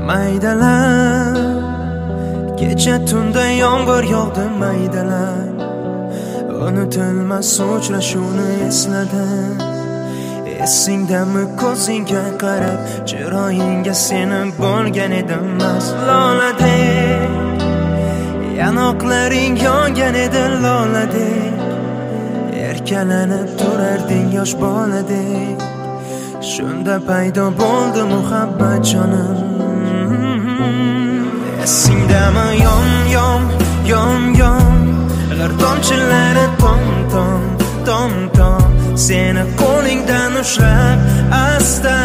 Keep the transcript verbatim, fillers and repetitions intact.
maydalar. Kecha tunda yomg'ir yog'di maydalar. Unutilmas uchrashuvni esladim. Esingdami ko'zingga qarab, chiroyingga seni bo'lgan edim mast loladek. Yanoqlaring yongan edi loladek. Erkalanib turarding yosh boladek. Shunda paydo bo'ldi muhabbat jonim. Esingdami yom yom yom yom g'ir tomchilari tom tom tom tom seni qo'lingdan ushlab asta